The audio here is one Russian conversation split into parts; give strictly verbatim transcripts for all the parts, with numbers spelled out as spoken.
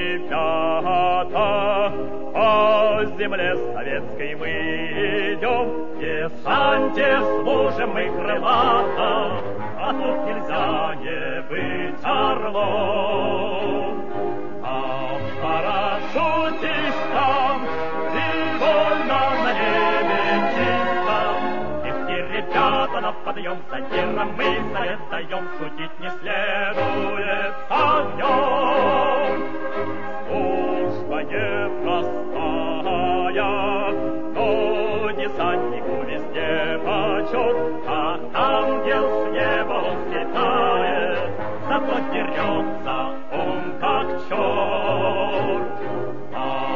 ребята, по земле советской мы идем, в десанте служим мы крылато, а тут нельзя не быть орлом. А парашютистам привольно на небе чистом, легкие ребята на подъем, за тиром мы совет даем, шутить не следует огнем. Служба непростая, но десантнику везде почет, а ангел с неба он слетает, зато дерется он как черт. А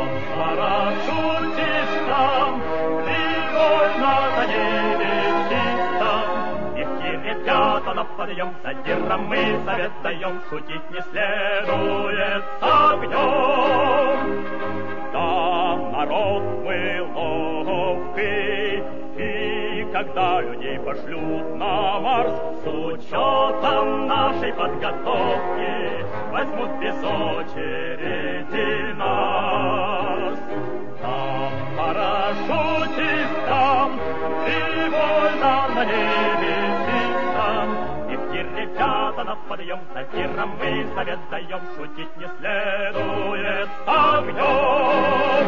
парашютистам привольно на небе чистом, легкие ребята на подъем, за тиром мы совет даем, шутить не следует с огнем. Да, народ мы ловкий, и когда людей пошлют на Марс, с учетом нашей подготовки возьмут без очереди нас. Нам, парашютистам, привольно на небе чистом, легкие ребята на подъем, за тиром мы совет даем, шутить не следует с огнем.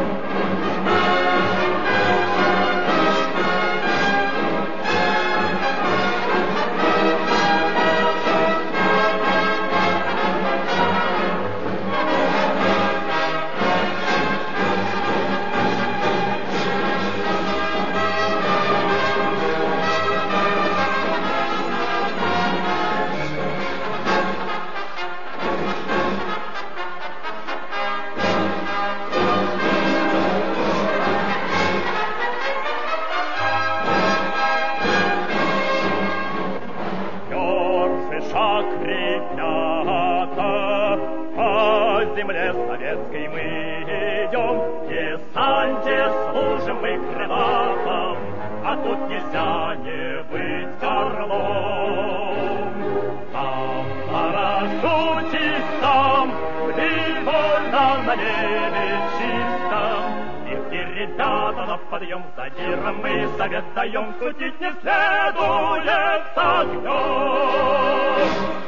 Шаг, ребята, по земле советской мы идем, в десанте служим мы крылатом, а тут нельзя не быть орлом. Нам, парашютистам, привольно на небе чистом, легкие ребята на подъем, за тиром мы совет даем, шутить не следует с огнем.